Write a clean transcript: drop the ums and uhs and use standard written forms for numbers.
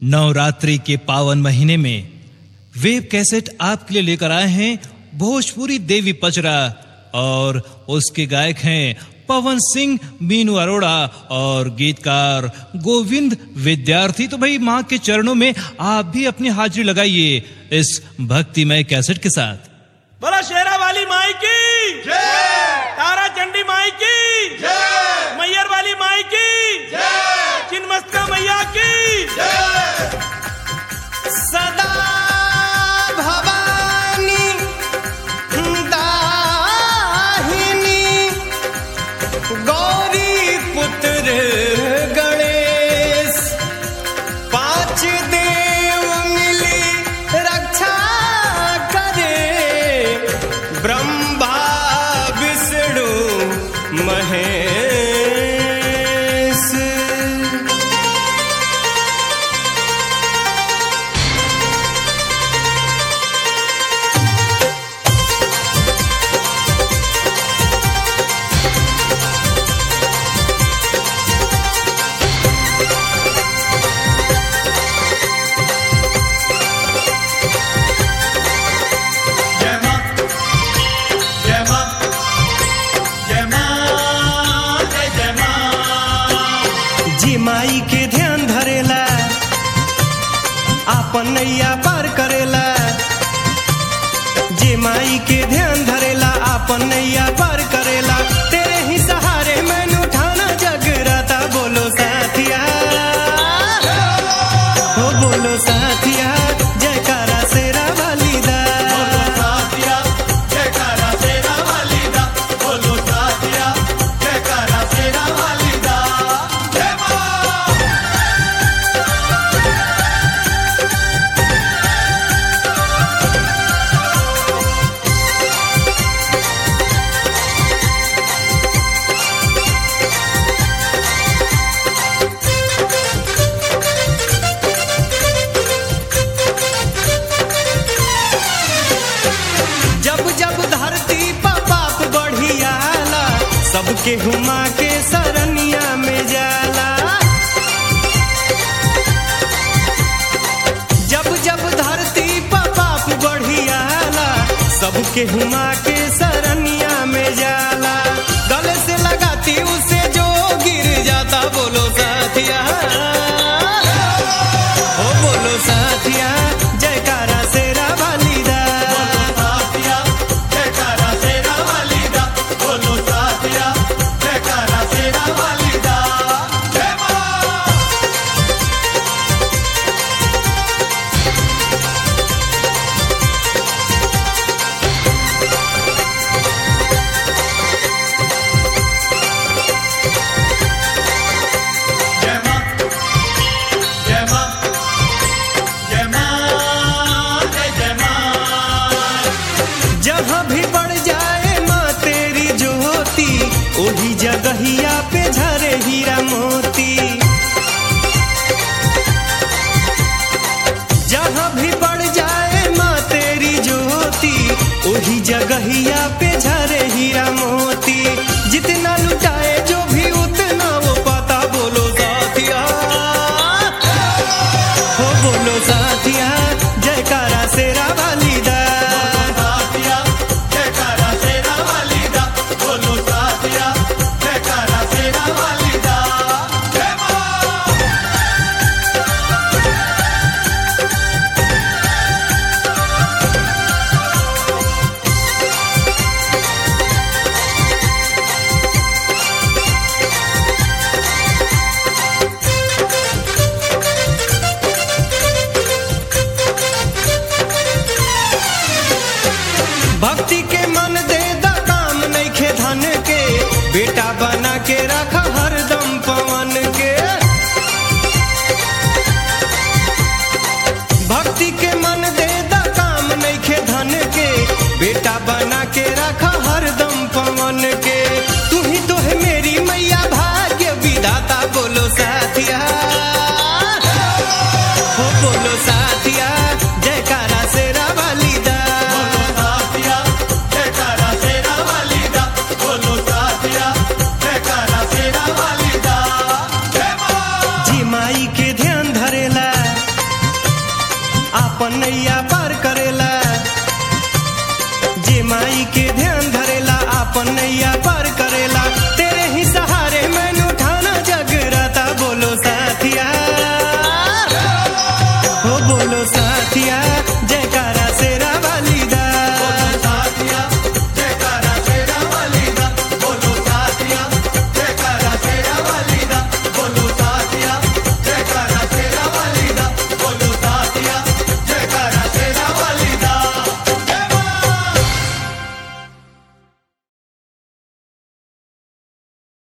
नवरात्रि के पावन महीने में वेब कैसेट आपके लिए लेकर आए हैं भोजपुरी देवी पचरा और उसके गायक हैं पवन सिंह, मीनू अरोड़ा और गीतकार गोविंद विद्यार्थी। तो भाई मां के चरणों में आप भी अपनी हाजिरी लगाइए इस भक्तिमय कैसेट के साथ। बोला शेरा वाली माई की जय, तारा चंडी माई की जय, मैयर वाली माई की जय, चिन्मस्ता मैया की जय। सदा भवानी दाहिनी गौरी पुत्र गणेश, पांच देव मिली रक्षा करे, ब्रह्मा विष्णु महेश। माई के ध्यान धरेला, आपन नैया पार करेला। जे माई के ध्यान धरेला, आपन नैया पार करेला। तेरे ही सहारे मैंने उठाना जगराता। बोलो साथिया, हो बोलो साथिया, जयकारा शेरा वाली दा। बोलो साथिया, जयकारा शेरा वाली दा। बोलो साथिया, जयकारा शेरा वाली दा। सबके हुमा के सरनिया में जाला। जब जब धरती पर पाप बढ़ियाला, सबके हुमा के सरनिया में जाला। गले से लगाती उसे जो गिर जाता। बोलो साथिया, ओ बोलो साथिया, जयकारा शेरा वाली दा। बोलो साथिया, जयकारा शेरा वाली दा। बोलो साथिया, जयकारा शेरा वाली दा। जय मां। जय मां, जय मां, जय मां, जय मां। जहाँ भी बढ़ जाए माँ तेरी ज्योति, ओही जगहिया पे झरे हीरा मोती। जहाँ भी बढ़ जाए माँ तेरी ज्योति, ओही जगहिया पे झरे हीरा मोती। जितना लुटाए जो भी उतना वो पाता। बोलो साथिया, हो बोलो साथिया, जयकारा शेरा वाली दा। साथिया, जयकारा शेरा वाली दा। बोलो साथिया, जयकारा शेरा वाली दा। जय मां। भक्ति के मन दे दा, काम नइखे धन के, बेटा बना के रख हरदम पवन के। भक्ति के मन दे दा, काम नइखे धन के, बेटा बना के रख हरदम पवन के। तू ही तो है मेरी मैया, भाग्य विधाता। बोलो साथिया, हो बोलो साथिया, जयकारा शेरा वाली दा। बोलो साथिया, जयकारा शेरा वाली दा। बोलो साथिया, जयकारा शेरा वाली दा। जय मां। जी माई के ध्यान धरेला, आपन नैया पार करेला। जे माई के ध्यान धरेला आपन नैया